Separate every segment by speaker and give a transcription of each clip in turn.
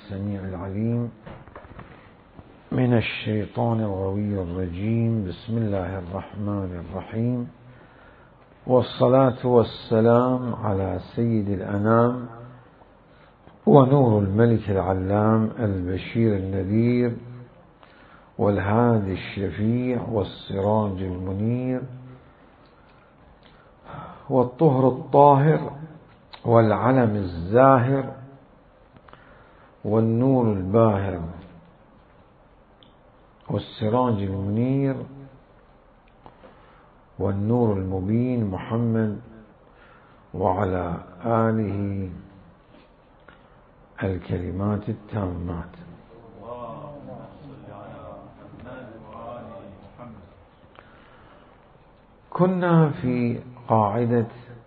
Speaker 1: السميع العليم من الشيطان الغوي الرجيم. بسم الله الرحمن الرحيم، والصلاة والسلام على سيد الأنام ونور الملك العلام البشير النذير والهادي الشفيع والسراج المنير والطهر الطاهر والعلم الزاهر والنور الباهر والسراج المنير والنور المبين محمد وعلى آله الكلمات التامات. كنا في قاعدة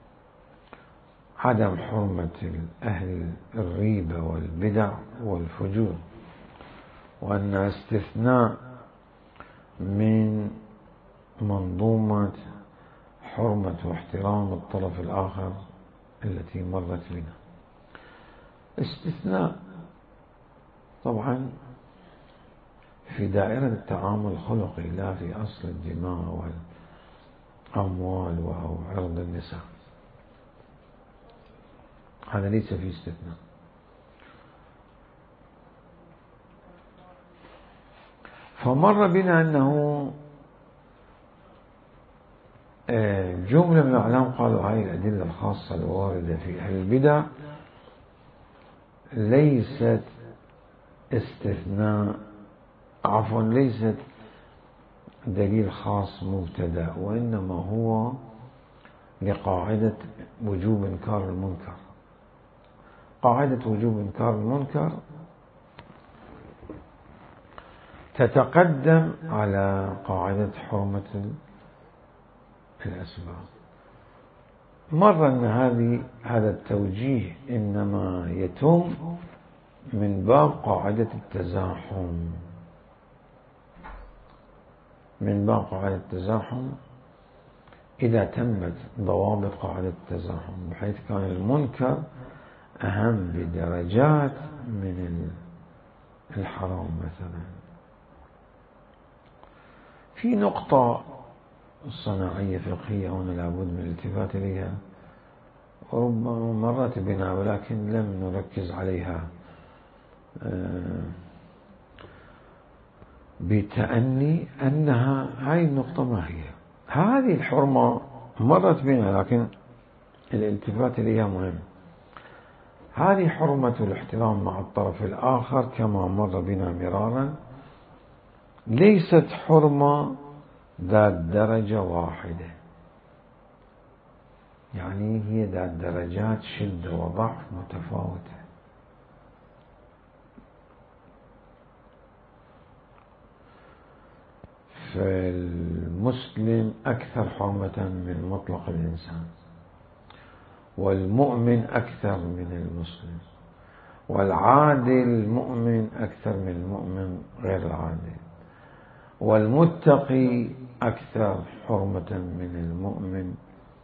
Speaker 1: عدم حرمة أهل الريبة والبدع والفجور، وأن استثناء من منظومة حرمة واحترام الطرف الآخر التي مرت بنا. استثناء طبعا في دائرة التعامل الخلقي، لا في أصل الدماء والأموال أو عرض النساء، هذا ليس فيه استثناء. فمر بنا أنه جملة من الأعلام قالوا هذه الأدلة الخاصة الواردة في أهل البدع ليست استثناء، عفوا ليست دليل خاص مبتدأ، وإنما هو لقاعدة وجوب إنكار المنكر. قاعدة وجوب إنكار المنكر تتقدم على قاعدة حرمة الأسباب. مر أن هذا التوجيه إنما يتم من باب قاعدة التزاحم، من باب قاعدة التزاحم إذا تمت ضوابط قاعدة التزاحم، بحيث كان المنكر أهم بدرجات من الحرام. مثلا في نقطة صناعية فقهية هنا لابد من الالتفات إليها، وربما مرت بنا ولكن لم نركز عليها بتأني، أنها هاي النقطة ما هي. هذه الحرمة مرت بنا لكن الالتفات إليها مهم. هذه حرمة الاحترام مع الطرف الآخر كما مر بنا مرارا، ليست حرمة ذات درجة واحدة، يعني هي ذات درجات شدة وضعف متفاوتة. فالمسلم أكثر حرمة من مطلق الإنسان، والمؤمن أكثر من المسلم، والعادل المؤمن أكثر من المؤمن غير العادل، والمتقي أكثر حرمة من المؤمن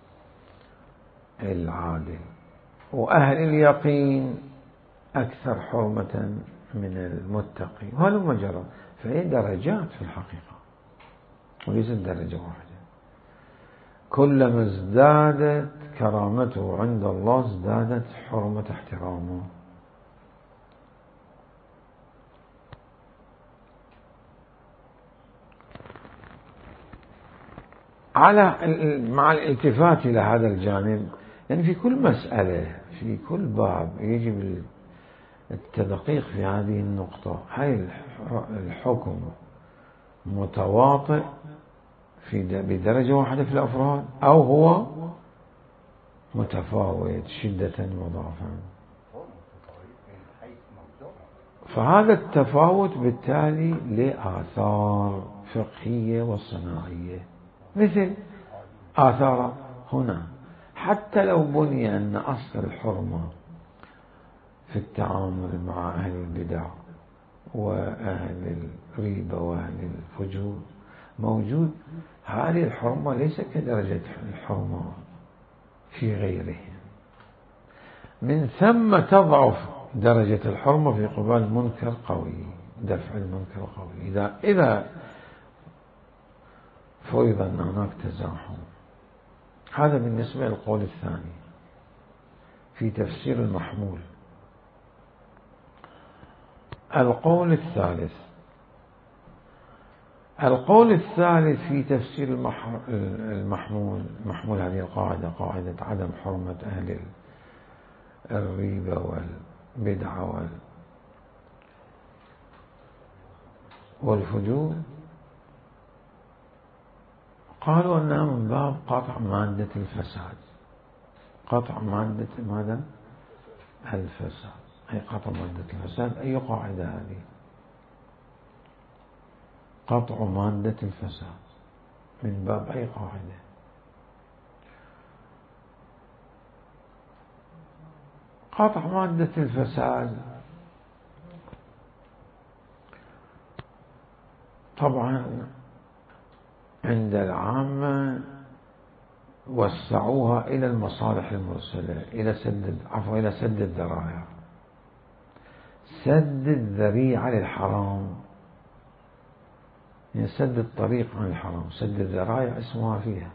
Speaker 1: العادل، وأهل اليقين أكثر حرمة من المتقي، وهلم جرى. فهي درجات في الحقيقة وليست درجة واحدة. كلما ازدادت كرامته عند الله ازدادت حرمة احترامه. مع الالتفات إلى هذا الجانب، يعني في كل مسألة في كل باب يجب التدقيق في هذه النقطة. هل الحكم متواطئ بدرجة واحدة في الأفراد، أو هو متفاوت شدة وضعفا؟ فهذا التفاوت بالتالي له آثار فقهية وصناعية، مثل آثار هنا. حتى لو بني أن أصل الحرمة في التعامل مع أهل البدع وأهل الريبة وأهل الفجور موجود، هذه الحرمة ليس كدرجة الحرمة في غيرهم. من ثم تضعف درجة الحرمة في قبال منكر قوي، دفع المنكر قوي. إذا فرض أن هناك تزاحم. هذا بالنسبة للقول الثاني في تفسير المحمول. القول الثالث في تفسير المحمول، محمول هذه القاعدة، قاعدة عدم حرمة أهل الريبة والبدعة والفجور، قالوا أنها من باب قطع مادة الفساد. قطع مادة ماذا؟ الفساد، أي قطع مادة الفساد. أي قاعدة هذه؟ قطع مادة الفساد من باب أي قاعدة؟ قطع مادة الفساد طبعا عند العامة وسعوها إلى المصالح المرسلة، إلى سد الذرائع، سد الذريعة للحرام، يعني سد الطريق عن الحرام. سد الذرائع اسمها فيها،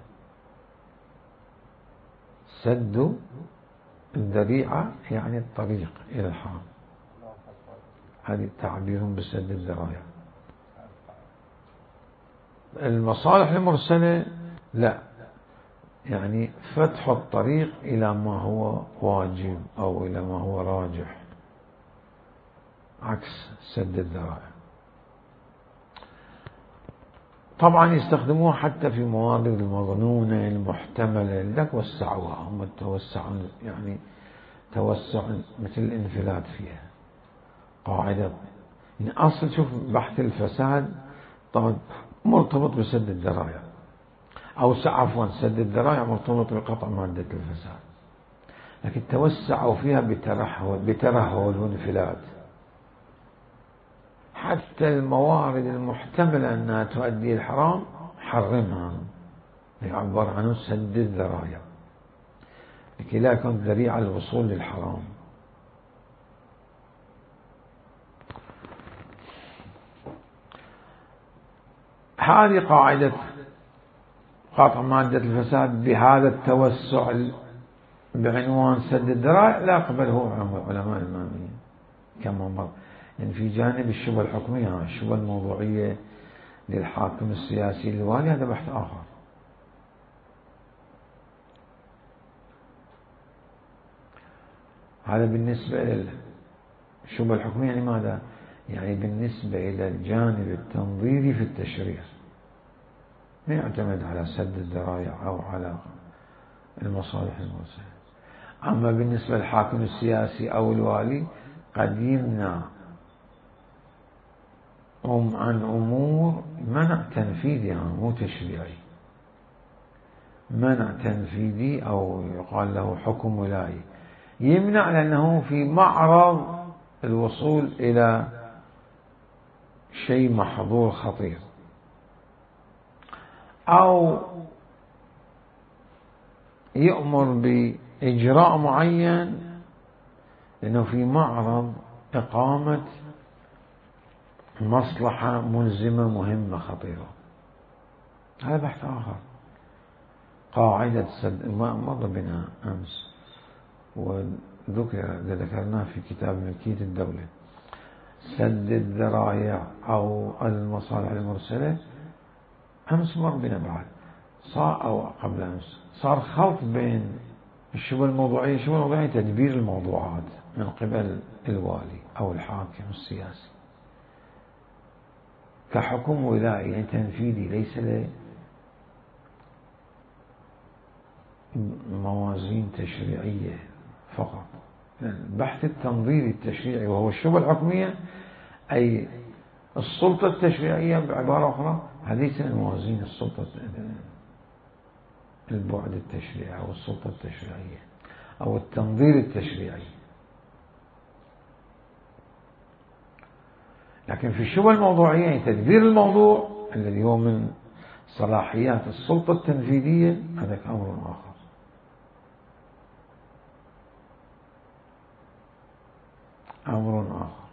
Speaker 1: سد الذريعة يعني الطريق إلى الحرام، هذه تعبير بسد الذرائع. المصالح المرسلة لا، يعني فتح الطريق إلى ما هو واجب أو إلى ما هو راجح، عكس سد الذرائع. طبعا يستخدموها حتى في مواضع المظنونة المحتملة، لذلك وسعوها، هم توسعوا، يعني توسع مثل الانفلات فيها. قاعدة يعني أصل، شوف، بحث الفساد طبعا مرتبط بسد الذرائع، أو عفوا سد الذرائع مرتبط بقطع مادة الفساد، لكن توسعوا فيها بترهل وانفلات. حتى الموارد المحتملة أنها تؤدي الحرام حرمها، يعبر عنه سد الذرائع، لكي لا يكون ذريعة الوصول للحرام. هذه قاعدة قطع مادة الفساد بهذا التوسع بعنوان سد الذرائع لا يقبله علماء الإمامية كما مر. يعني في جانب الشبهة الحكمية، الشبهة الموضوعية للحاكم السياسي الوالي، هذا بحث آخر. هذا بالنسبة للشبهة الحكمية. يعني ماذا؟ يعني بالنسبة إلى الجانب التنظيري في التشريع، ما يعتمد على سد الذرائع أو على المصالح المرسلة. أما بالنسبة للحاكم السياسي أو الوالي قد يمنع عن أمور منع تنفيذي، يعني مو تشريعي، منع تنفيذي أو يقال له حكم ولائي، يمنع لأنه في معرض الوصول إلى شيء محظور خطير، أو يؤمر بإجراء معين لأنه في معرض إقامة مصلحة ملزمة مهمة خطيرة. هذا بحث آخر. قاعدة سد، مر بنا أمس وذكرناه في كتاب ملكية الدولة، سد الذرائع أو المصالح المرسلة. أمس مر بنا بعد، صار أو قبل أمس صار خلط بين الشبهة الموضوعية. الشبهة الموضوعية تدبير الموضوعات من قبل الوالي أو الحاكم السياسي كحكم ولائي، يعني تنفيذي، ليس له موازين تشريعية فقط. البحث التنظيري التشريعي وهو الشبهة الحكمية، أي السلطة التشريعية بعبارة أخرى، ليس من موازين السلطة، البعد التشريعي أو السلطة التشريعية أو التنظير التشريعي. لكن في الشبهة الموضوعية يعني تدبير الموضوع الذي هو من صلاحيات السلطة التنفيذية، هذا أمر آخر. أمر آخر.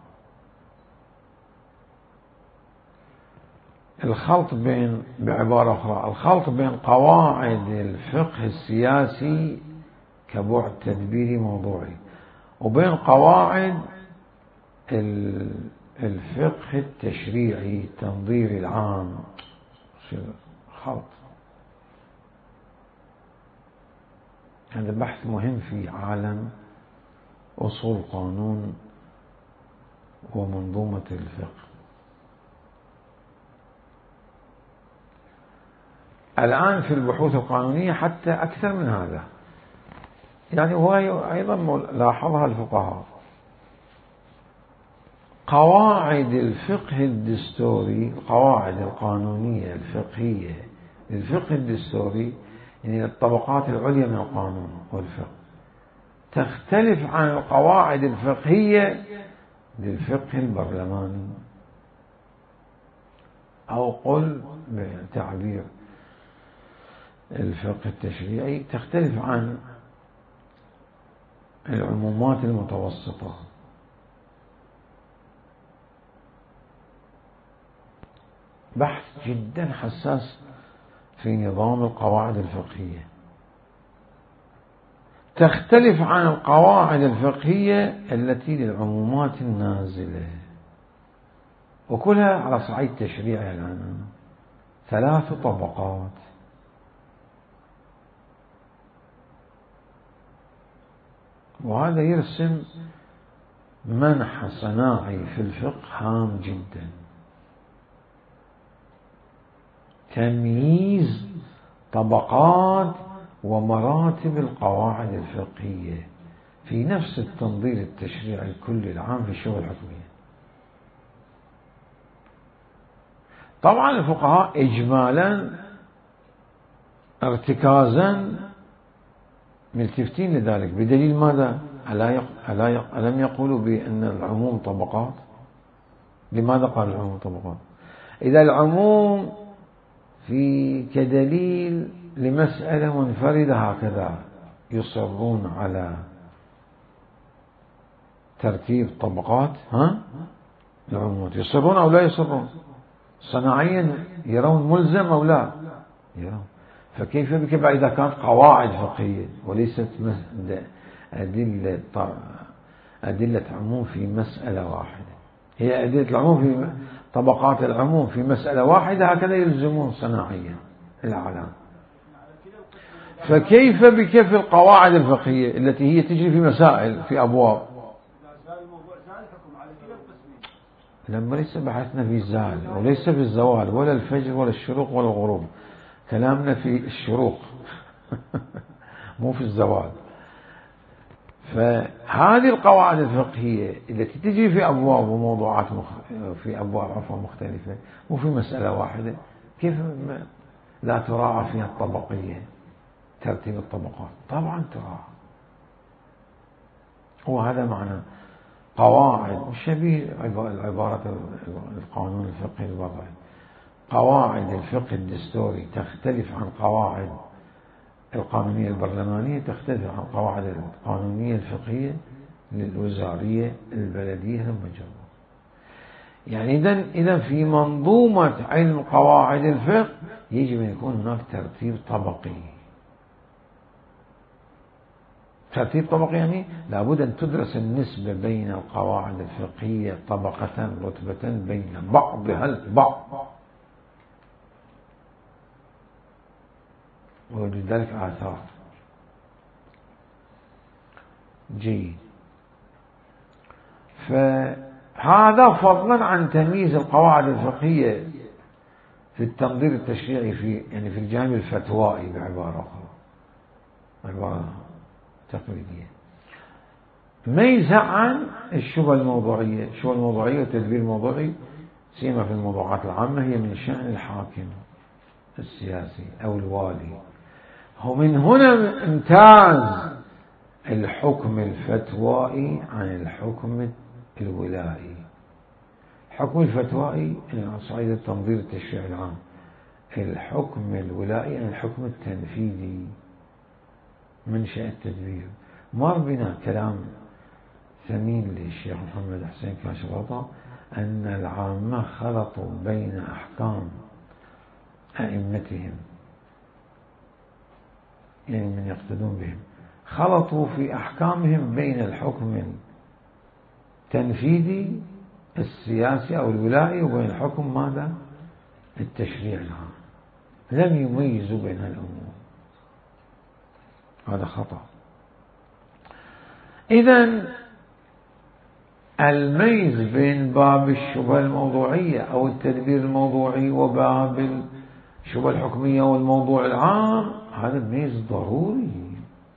Speaker 1: الخلط بين، بعبارة أخرى، الخلط بين قواعد الفقه السياسي كبعد تدبيري موضوعي وبين قواعد الفقه التشريعي التنظيري العام، خلط. هذا بحث مهم في عالم أصول القانون ومنظومة الفقه. الآن في البحوث القانونية حتى أكثر من هذا، يعني هو أيضا لاحظها الفقهاء. قواعد الفقه الدستوري، القواعد القانونية الفقهية للفقه الدستوري، يعني الطبقات العليا من القانون والفقه، تختلف عن القواعد الفقهية للفقه البرلماني، أو قل بتعبير الفقه التشريعي تختلف عن العمومات المتوسطة. بحث جدا حساس في نظام القواعد الفقهية، تختلف عن القواعد الفقهية التي للعمومات النازلة، وكلها على صعيد تشريعي الآن 3 طبقات. وهذا يرسم منح صناعي في الفقه هام جدا، تمييز طبقات ومراتب القواعد الفقهية في نفس التنظير التشريعي الكلي العام في الشؤون الحكمية. طبعا الفقهاء إجمالا ارتكازا ملتفتين لذلك، بدليل ماذا؟ ألم يقولوا بأن العموم طبقات؟ لماذا قال العموم طبقات؟ إذا العموم في كدليل لمسألة منفردة هكذا يصرون على ترتيب طبقات، العمومات يصرون أو لا يصرون؟ صناعيا يرون ملزم أو لا يرون. فكيف بك إذا كانت قواعد فقهية وليست أدلة عموم في مسألة واحدة، هي أدلة العموم في طبقات العموم في مسألة واحدة، هكذا يلزمون صناعيا الأعلام. فكيف بك في القواعد الفقهية التي هي تجري في مسائل في أبواب؟ لما ليس بحثنا في الزال وليس في الزوال ولا الفجر ولا الشروق ولا الغروب، كلامنا في الشروق مو في الزوال. فهذه القواعد الفقهية التي تجري في أبواب وموضوعات في أبواب مختلفة مو في مسألة واحدة، كيف لا تراعى فيها الطبقية، ترتيب الطبقات؟ طبعا تراعى. وهذا معنى قواعد شبيه العبارة القانون الفقهي الوضعي. قواعد الفقه الدستوري تختلف عن قواعد القانونية البرلمانية، تختلف عن قواعد القانونية الفقهية للوزارية البلدية المجرة. يعني إذا في منظومة علم قواعد الفقه يجب أن يكون هناك ترتيب طبقي. ترتيب طبقي يعني لابد أن تدرس النسبة بين القواعد الفقهية طبقة رتبة بين بعضها البعض، ولذلك آثار. جيد. فهذا فضلا عن تمييز القواعد الفقهية في التنظير التشريعي في الجانب الفتوائي، بعبارة أخرى، عبارة تقليدية، ميزة عن الشبهة الموضوعية. الشبهة الموضوعية والتدبير الموضوعي سيما في الموضوعات العامة هي من شأن الحاكم السياسي أو الوالي. ومن هنا امتاز الحكم الفتوائي عن الحكم الولائي. الحكم الفتوائي على صعيد التنظير التشريعي العام، الحكم الولائي عن الحكم التنفيذي منشأ التدبير. مر بنا كلام ثمين للشيخ محمد حسين كاشف الغطاء أن العامة خلطوا بين أحكام أئمتهم، يعني من يقتدون بهم، خلطوا في أحكامهم بين الحكم التنفيذي السياسي أو الولائي وبين الحكم ماذا؟ التشريع العام، لم يميزوا بين الأمور. هذا خطأ. إذن الميز بين باب الشبهة الموضوعية أو التدبير الموضوعي وباب الشبهة الحكمية والموضوع العام، هذا الميز ضروري.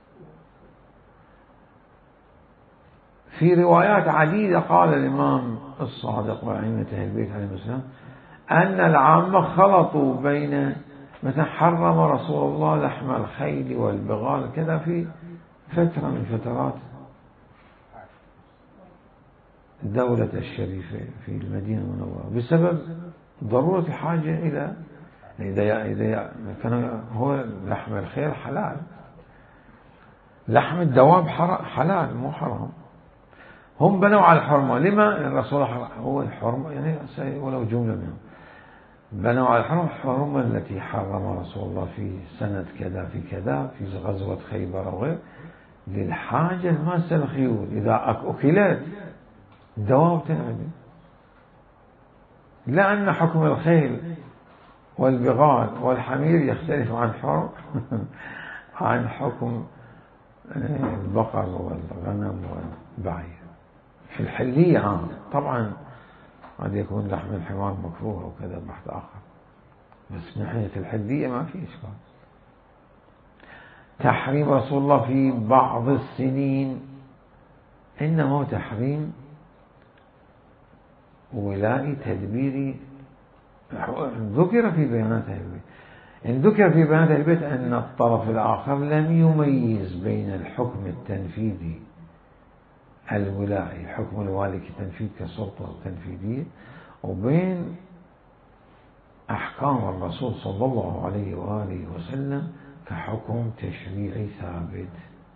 Speaker 1: في روايات عديدة قال الإمام الصادق وأئمة أهل البيت عليهم السلام أن العامة خلطوا بين، مثلا حرم رسول الله لحم الخيل والبغال كذا في فترة من فترات الدولة الشريفة في المدينة المنورة بسبب ضرورة الحاجة إلى، إذا كان هو لحم الخيل حلال، لحم الدواب حلال مو حرام، هم بنوا على الحرمة. لما الرسول هو الحرمة يعني ولو جملة منهم بنوا على الحرمة التي حرم رسول الله في سنة كذا في كذا في غزوة خيبر أو غير، للحاجة الماسة الخيول إذا أكلت الدواب تنعدم. لأن حكم الخيل والبغال والحمير يختلف عن حكم البقر والغنم والبعير. في الحلية عام طبعا قد يكون لحم الحمار مكروه وكذا بحث آخر، بس من ناحية الحلية ما في إشكال. تحريم رسول الله في بعض السنين إنما هو تحريم ولائي تدبيري، ذكر في بيانات أهل البيت، إن ذكر في بيانات أهل البيت أن الطرف الآخر لم يميز بين الحكم التنفيذي الولائي، حكم الوالي كتنفيذ كسلطة تنفيذية، وبين أحكام الرسول صلى الله عليه وآله وسلم كحكم تشريعي ثابت.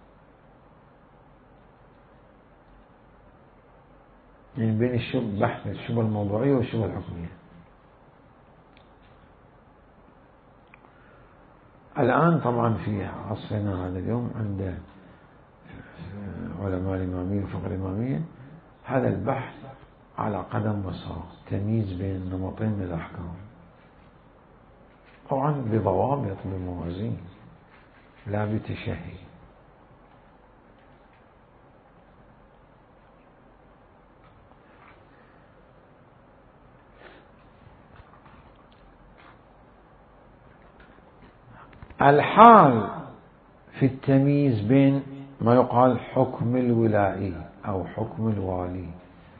Speaker 1: يعني بين بحث الشبهة الموضوعية والشبهة الحكمية. الآن طبعا في عصرنا هذا اليوم عند علماء الإمامية وفقه الإمامية هذا البحث على قدم وساق، تمييز بين نمطين من الأحكام، طبعا بضوابط بموازين لا بتشهي. الحال في التمييز بين ما يقال حكم الولائي أو حكم الوالي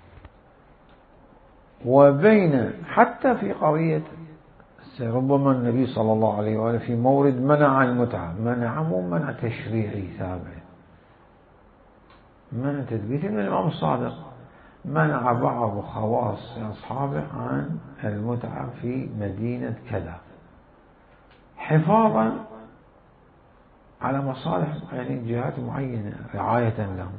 Speaker 1: وبين، حتى في قضية ربما النبي صلى الله عليه وآله في مورد منع المتعة، منع مو منع تشريعي ثابت، منع تثبيتي من الإمام الصادق، منع بعض خواص أصحابه عن المتعة في مدينة كذا حفاظا على مصالح يعني جهات معينة رعاية لهم،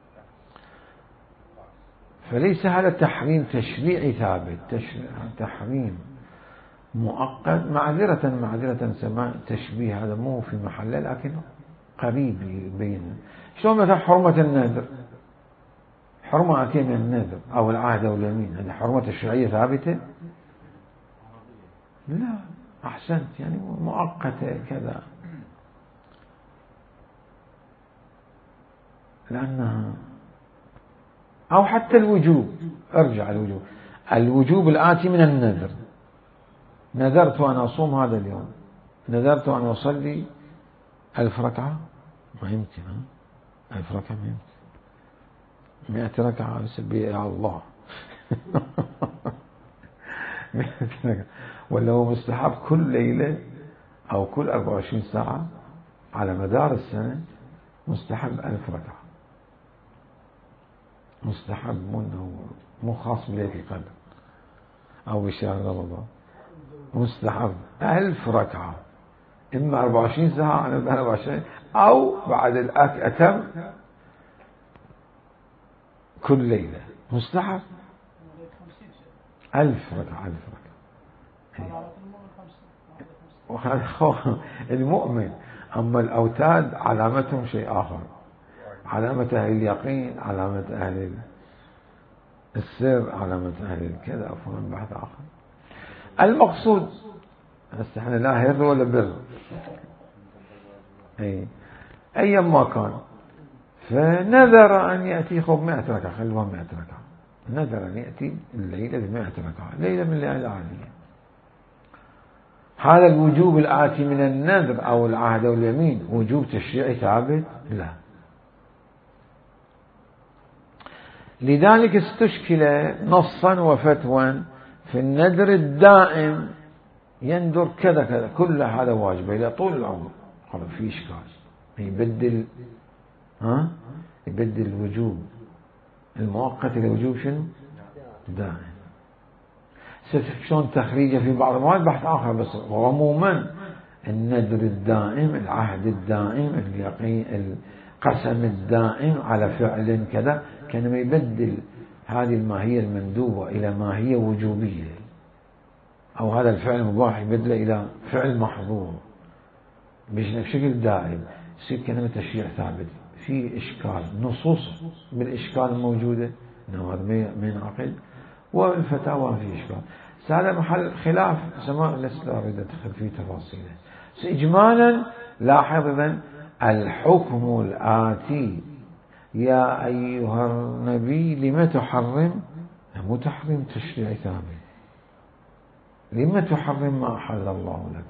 Speaker 1: فليس هذا تحريم تشريعي ثابت، تحريم مؤقت. معذرة سماء تشبيه هذا مو في محله لكن قريب بين. شلون مثلا حرمة النذر، حرمة أتي من النذر أو العهد أو اليمين، هذه حرمة تشريعية ثابتة؟ لا، أحسنت، يعني مؤقتة كذا، لأنها أو حتى الوجوب، ارجع الوجوب الآتي من النذر، نذرت أن أصوم هذا اليوم، نذرت أن أصلي 1000 ركعة، ما يمكن 1000 ركعة ما يمكن، 100 ركعة بسبي على الله ولا هو مستحب كل ليلة أو كل 24 ساعة على مدار السنة، مستحب 1000 ركعة، مستحب مو خاص بليلة القدر أو بشهر رمضان، مستحب 1000 ركعة، إما 24 ساعة على مدار 24 أو بعد الأتم كل ليلة مستحب 1000 ركعة 1000 ركعة. وهذا المؤمن. أما الأوتاد علامتهم شيء آخر، علامة أهل اليقين، علامة أهل السر، علامة أهل الكذا، أفهم بحث آخر. المقصود هسه احنا لا هر ولا بر، أيا ما كان، فنذر أن يأتي خب 100 ركعة، خلوها 100 ركعة، نذر أن يأتي الليلة ب100 ركعة، ليلة من الليالي العادية. هذا الوجوب الآتي من النذر أو العهد أو اليمين وجوب تشريعي ثابت؟ لا. لذلك استشكل نصا وفتوى في النذر الدائم، ينذر كذا كذا، كل هذا واجب إلى طول العمر، خلاص في إشكال، يبدل الوجوب المؤقت إلى وجوب شنو؟ دائم. شلون تخريجه في بعض المواد بحث آخر، بس عموما النذر الدائم، العهد الدائم، اليقين، القسم الدائم على فعل كذا، كان يبدل هذه الماهية المندوبة إلى ماهية وجوبية، أو هذا الفعل المباح يبدله إلى فعل محظور بشكل دائم، يصير كلمة تشريع ثابت. في إشكال، نصوص بالإشكال الموجودة إنه هذا ما ينعقد، والفتاوى في إشكال. هذا محل خلاف سماء، لست أريد أدخل في تفاصيله. إجمالا لاحظ إذن الحكم الآتي: يا أيها النبي لم تحرم، مو تحريم تشريعي ثابت، لم تحرم ما أحل الله لك،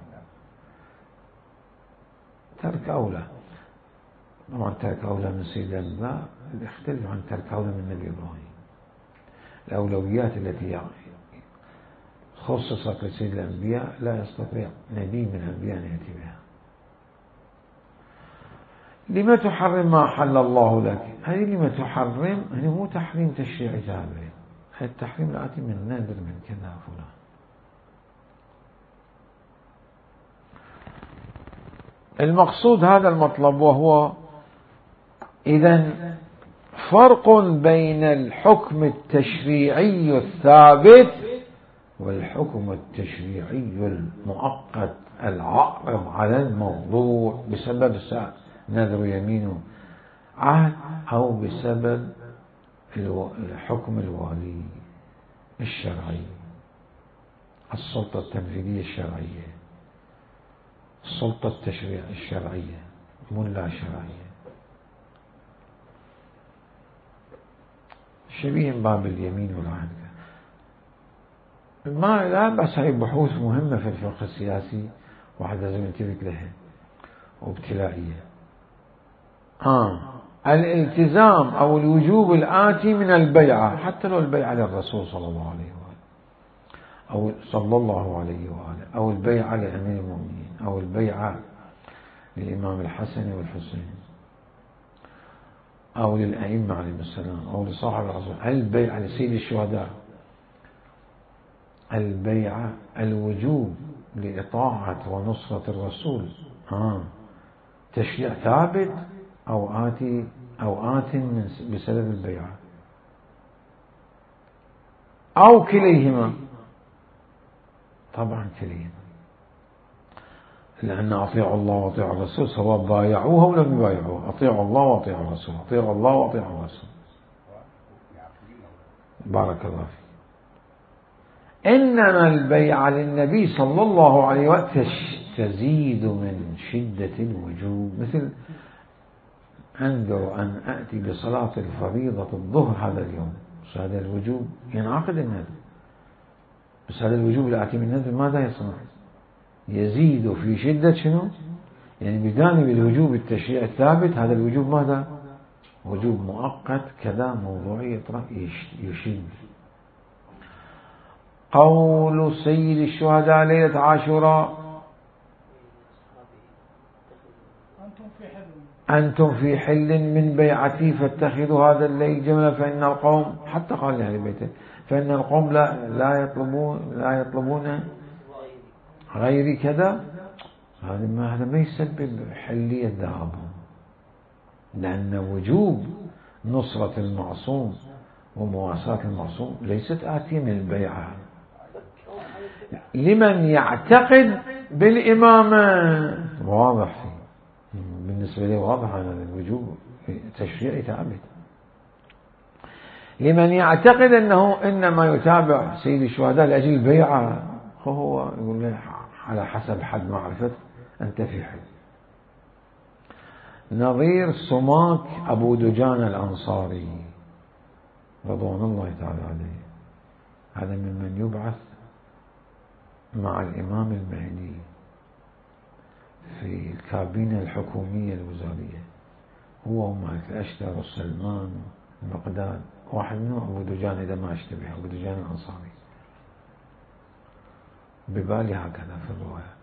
Speaker 1: ترك أولى. طبعا ترك أولى من سيدنا الأنبياء يختلف عن ترك أولى من النبي إبراهيم. الأولويات التي خصصت لسيد الأنبياء لا يستطيع نبي من الأنبياء أن يأتي بها. لما تحرم ما أحل الله لك، هذه لما تحرم هذه مو تحريم تشريعي ثابت، هذا التحريم الآتي من نادر من كذا فلان. المقصود هذا المطلب، وهو إذن فرق بين الحكم التشريعي الثابت والحكم التشريعي المؤقت العارض على الموضوع بسبب نذر يمين عهد أو بسبب الحكم الوالي الشرعي، السلطة التنفيذية الشرعية، السلطة التشريع الشرعية، مو لا شرعية. شبيه باب اليمين والعهد. ما لا بس هاي بحوث مهمة في الفقه السياسي، واحد لازم ينتبه لها، وابتلائية. الالتزام أو الوجوب الآتي من البيعة، حتى لو البيعة للرسول صلى الله عليه وآله، أو صلى الله عليه وآله، أو البيعة لأمير المؤمنين، أو البيعة للإمام الحسن والحسين، أو للأئمة عليهم السلام، أو لصاحب الرسول، البيعة لسيد الشهداء، البيعة الوجوب لإطاعة ونصرة الرسول، تشريع ثابت أو آت بسبب البيعة، أو كليهما. طبعا كليهما، لأن أطيعوا الله وأطيعوا الرسول سواء بايعوه أو لم يبايعوه، أطيعوا الله وأطيعوا الرسول، أطيعوا الله وأطيعوا الرسول. بارك الله فيك. إنما البيعة للنبي صلى الله عليه وسلم تزيد من شدة الوجوب، مثل أنذر أن أأتي بصلاة الفريضة الظهر هذا اليوم، بس هذا الوجوب ينعقد النذر، بس هذا الوجوب الآتي من النذر ماذا يصنع؟ يزيد في شدة شنو؟ يعني بجانب الوجوب التشريع الثابت، هذا الوجوب ماذا؟ وجوب مؤقت كذا موضوعي يشد. قول سيد الشهداء ليلة عاشوراء: أنتم في حل من بيعتي فاتخذوا هذا الليل جملا، فإن القوم، حتى قال لأهل بيته، فإن القوم لا يطلبون غير كذا. هذا ما يسبب حلية ذهابهم، لأن وجوب نصرة المعصوم ومواساة المعصوم ليست آتية من البيعة لمن يعتقد بالإمامة. واضح بالنسبة لي، واضح أن الوجوب تشريعي ثابت. لمن يعتقد أنه إنما يتابع سيد الشهداء لأجل البيعة، هو يقول له على حسب حد معرفة أنت في حد. نظير سماك أبو دجان الأنصاري رضوان الله تعالى عليه، هذا ممن يبعث مع الإمام المهدي في الكابينة الحكومية الوزارية، هو ومالك الأشتر وسلمان المقداد، واحد منهم أبو دجان إذا ما أشتبه، أبو دجان الأنصاري، ببالي هكذا في الرواية.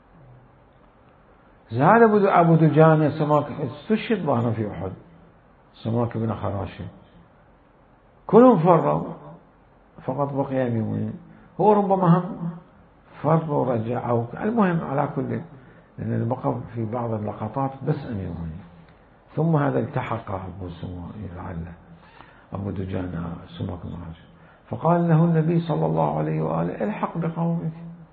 Speaker 1: زاد أبو دجان سماك استشهد ظهره في أحد، سماك بن خراشة، كلهم فروا فقط بقي بيومين، هو ربما هم فر ورجع أو المهم على كل، لأن بقى في بعض اللقطات بس أميرين، ثم هذا التحق أبو سماك لعله أبو دجان سماك بن خراشة، فقال له النبي صلى الله عليه وآله الحق بقومك،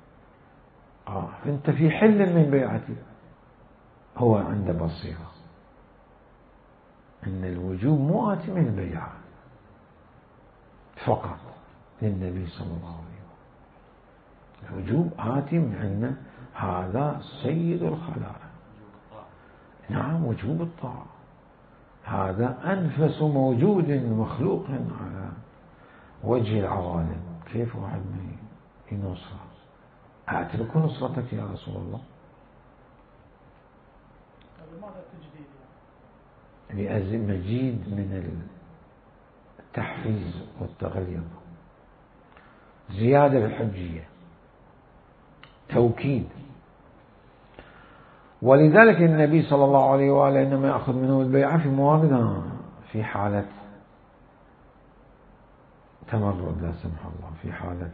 Speaker 1: أنت في حل من بيعتي. هو عنده بصيرة أن الوجوب مو آتي من البيعة فقط للنبي صلى الله عليه وسلم، الوجوب آتي من أن هذا سيد الخلائق. نعم، وجوب الطاعة، هذا أنفس موجود مخلوق على وجه العوالم، كيف واحد من ينصره؟ أترك نصرتك يا رسول الله؟ مزيد من التحفيز والتغليظ، زيادة بالحجية، توكيد. ولذلك النبي صلى الله عليه وآله إنما يأخذ منه البيعة في مواردها، في حالة تمرد لا سمح الله، في حالة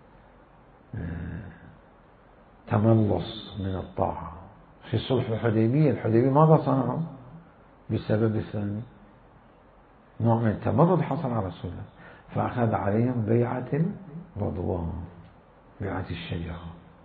Speaker 1: تملص من الطاعة. في صلح الحديبية ماذا صنعوا بسبب الثاني؟ نوع من التمرد حصل على رسول الله، فأخذ عليهم بيعة الرضوان، بيعة الشجرة.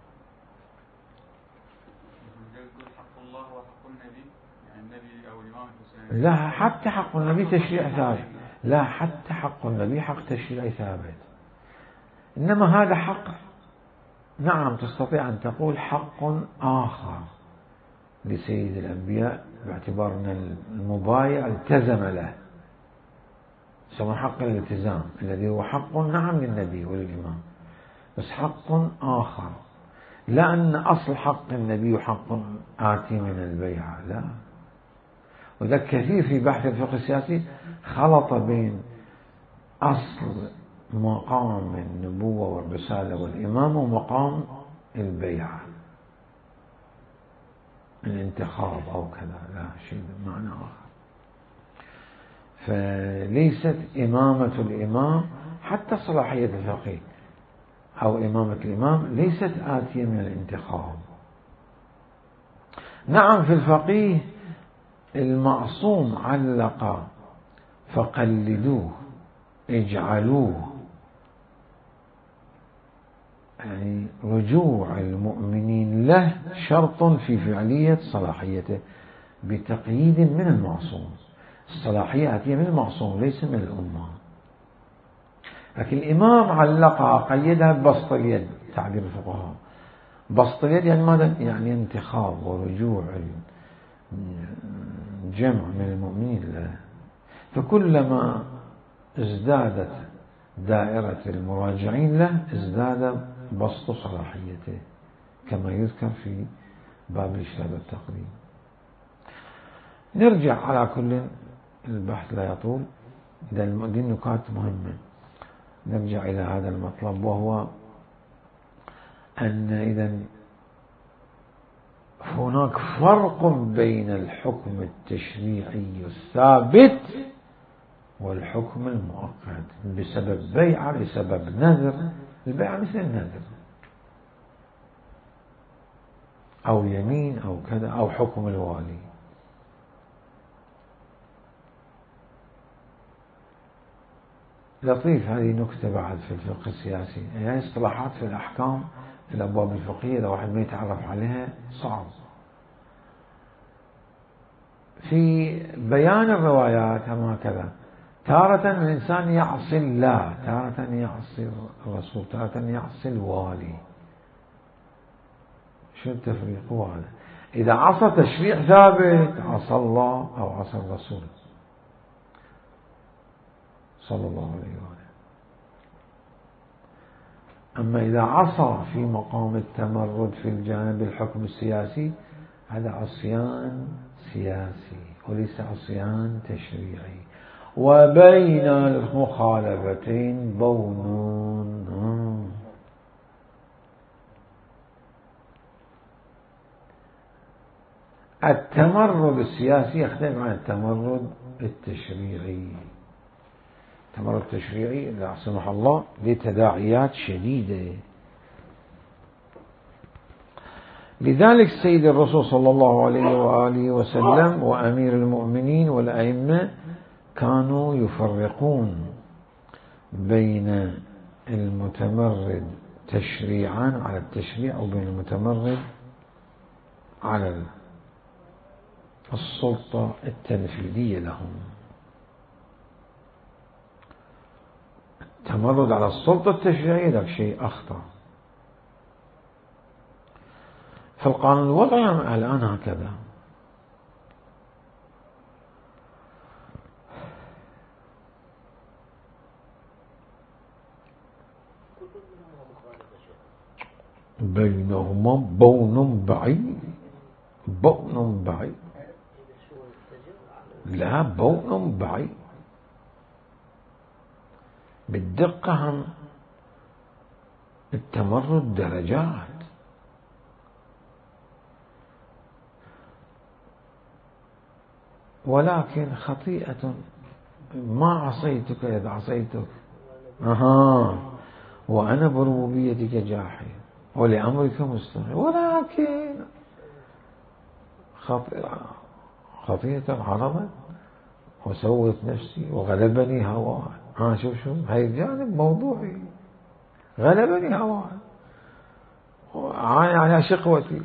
Speaker 2: حق الله وحق النبي، يعني النبي أو الإمام الحسين.
Speaker 1: لا، حتى حق النبي تشريع ثابت، لا حتى حق النبي حق تشريع ثابت، إنما هذا حق. نعم، تستطيع أن تقول حق آخر لسيد الأنبياء باعتبار أن المبايع التزم له، سمى حق الالتزام الذي هو حق نعم للنبي وللإمام، بس حق آخر، لا أن أصل حق النبي حق آتي من البيعة، لا. وذا كثير في بحث الفقه السياسي خلط بين أصل مقام النبوة والرسالة والإمامة ومقام البيعة، الانتخاب أو كذا، لا شيء بمعنى آخر. فليست إمامة الإمام حتى صلاحية الفقيه أو إمامة الإمام ليست آتية من الانتخاب. نعم، في الفقيه المعصوم علق فقلدوه اجعلوه، يعني رجوع المؤمنين له شرط في فعلية صلاحيته بتقييد من المعصوم. الصلاحية آتية من المعصوم ليس من الأمة، لكن الإمام علقها قيدها ببسط اليد، تعبير الفقهاء بسط اليد يعني ماذا؟ يعني انتخاب ورجوع الجمع من المؤمنين له، فكلما ازدادت دائرة المراجعين له ازداد بسط صلاحيته، كما يذكر في باب الإشهاد والتقديم. نرجع على كل، البحث لا يطول، دي النكات مهمة. نرجع إلى هذا المطلب، وهو أن إذن هناك فرق بين الحكم التشريعي الثابت والحكم المؤقت بسبب بيعة، بسبب نذر. البيعة مثل النذر أو يمين أو كذا، أو حكم الوالي. لطيف هذه نكتة بعد في الفقه السياسي، يعني اصطلاحات في الأحكام الأبواب الفقهية إذا واحد ما يتعرف عليها صعب. في بيان الروايات هم هكذا، تارة الإنسان يعصي الله، تارة يعصي الرسول، تارة يعصي الوالي. شو التفريق هو هذا؟ إذا عصى تشريع ثابت عصى الله أو عصى الرسول صلى الله عليه وآله. أما إذا عصى في مقام التمرد في الجانب الحكم السياسي هذا عصيان سياسي وليس عصيان تشريعي، وبين المخالفتين بون. التمرد السياسي يختلف عن التمرد التشريعي. التمرد التشريعي لا سمح الله لتداعيات شديدة. لذلك سيد الرسول صلى الله عليه وآله وسلم وأمير المؤمنين والأئمة كانوا يفرقون بين المتمرد تشريعا على التشريع وبين المتمرد على السلطة التنفيذية لهم. التمرد على السلطة التشريعية ذاك شيء أخطر. فالقانون الوضعي الآن هكذا. بينهما بون بعيد، بون بعيد، لا بون بعيد بالدقة. هم التمرد درجات. ولكن خطيئة ما عصيتك إذا عصيتك وأنا بربوبيتك جاحد ولأمرك مستمع، ولكن خطيئة عرضت وسوت نفسي وغلبني هواي. شوف هاي الجانب موضوعي، غلبني هواي على شقوتي.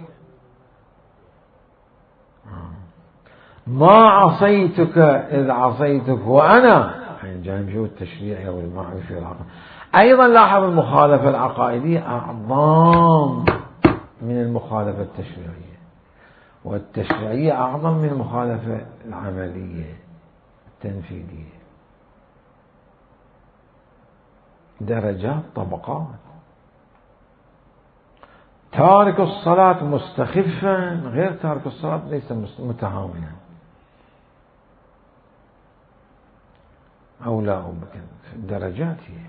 Speaker 1: ما عصيتك إذ عصيتك وأنا، يعني جانب شو التشريعي والمعرفي والعقائدي. أيضا لاحظ المخالفة العقائدية أعظم من المخالفة التشريعية، والتشريعية أعظم من المخالفة العملية التنفيذية. درجات، طبقات. تارك الصلاة مستخفا غير تارك الصلاة ليس متهاونا أو لا درجات. هي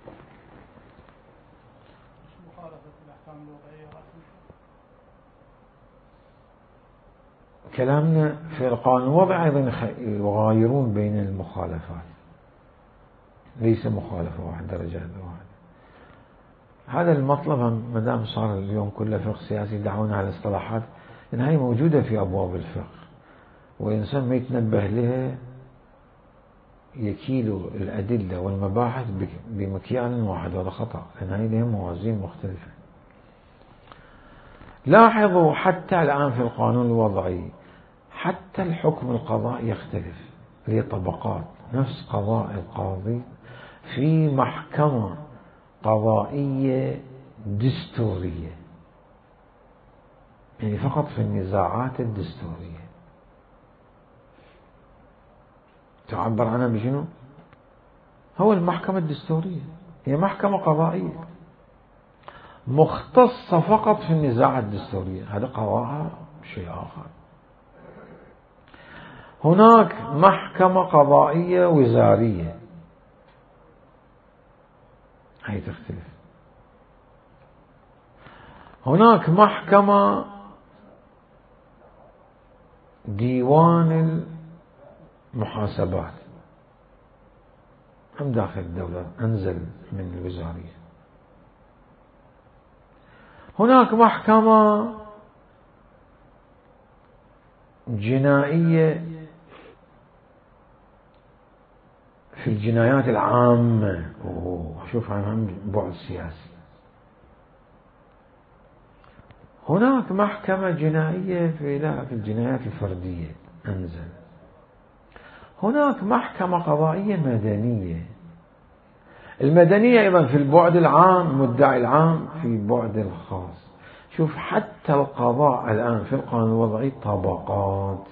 Speaker 1: كلامنا في القانون الوضعي أيضا يغايرون بين المخالفات، ليس مخالفة واحد، درجات واحد. هذا المطلب ما دام صار اليوم كله فقه سياسي دعونا على الاصطلاحات، لأن هي موجودة في أبواب الفقه والإنسان ما يتنبه لها يكيل الأدلة والمباحث بمكيال واحد، وهذا خطأ، لأن هي لها موازين مختلفة. لاحظوا حتى الآن في القانون الوضعي حتى الحكم القضائي يختلف، هي طبقات. نفس قضاء القاضي في محكمة قضائية دستورية، يعني فقط في النزاعات الدستورية تعبر عنها بشنو؟ هو المحكمة الدستورية، هي محكمة قضائية مختصة فقط في النزاعات الدستورية، هذا قضاءها شيء آخر. هناك محكمة قضائية وزارية، هي تختلف. هناك محكمة ديوان المحاسبات هم داخل الدولة، أنزل من الوزارية. هناك محكمة جنائية في الجنايات العامة، شوف عنها بعد سياسي. هناك محكمة جنائية في الجنايات الفردية أنزل. هناك محكمة قضائية مدنية. المدنية أيضا في البعد العام، مدعي العام في البعد الخاص. شوف حتى القضاء الآن في القانون الوضعي طبقات.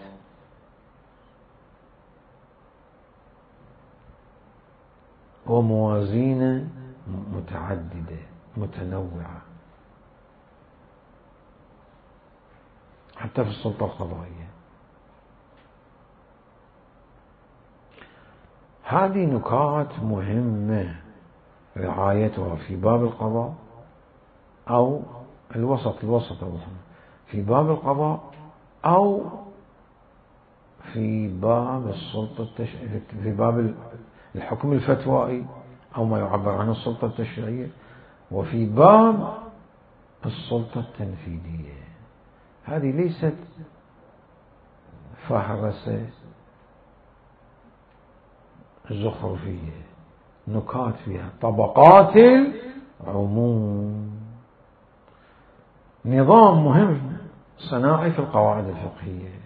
Speaker 1: وموازين متعددة متنوعة حتى في السلطة القضائية. هذه نكات مهمة رعايتها في باب القضاء أو الوسط في باب القضاء أو في باب السلطة في باب الحكم الفتوائي أو ما يعبر عنه السلطة التشريعية، وفي باب السلطة التنفيذية. هذه ليست فهرسة زخرفية، نكات فيها طبقات العموم. نظام مهم صناعي في القواعد الفقهية.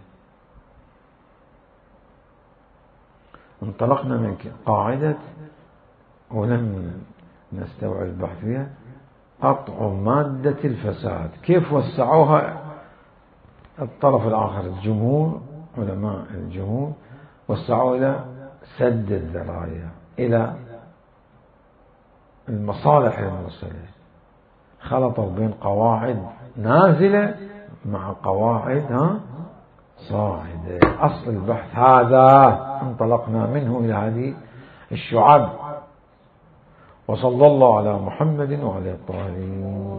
Speaker 1: انطلقنا من قاعدة ولم نستوعب البحث فيها قطع مادة الفساد، كيف وسعوها الطرف الآخر الجمهور، علماء الجمهور وسعوا إلى سد الذرائع، إلى المصالح المرسلة. خلطوا بين قواعد نازلة مع قواعد صاعدة. أصل البحث هذا انطلقنا منه إلى هذه الشعب. وصلى الله على محمد وعلى الطاهرين.